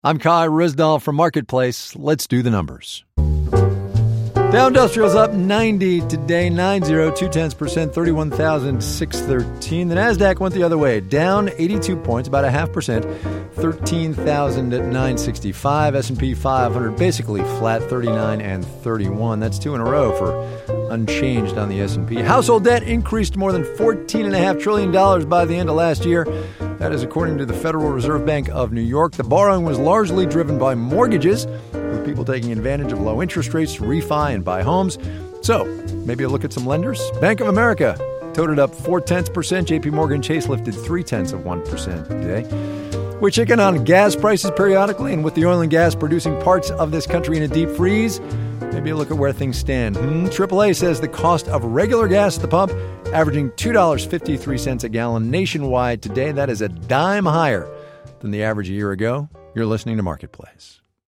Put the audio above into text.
I'm Kai Rizdal from Marketplace. Let's do the numbers. Dow Industrial's up 90 today, 0.90%, 31,613. The NASDAQ went the other way, down 82 points, about 0.5%, 13,965. S&P 500 basically flat, 39 and 31. That's two in a row for unchanged on the S&P. Household debt increased more than $14.5 trillion by the end of last year. That is according to the Federal Reserve Bank of New York. The borrowing was largely driven by mortgages, with people taking advantage of low interest rates to refi and buy homes. So, maybe a look at some lenders. Bank of America toted up 0.4%. JP Morgan Chase lifted 0.3% today. We're checking on gas prices periodically, and with the oil and gas producing parts of this country in a deep freeze, maybe a look at where things stand. AAA says the cost of regular gas at the pump averaging $2.53 a gallon nationwide today. That is a dime higher than the average a year ago. You're listening to Marketplace.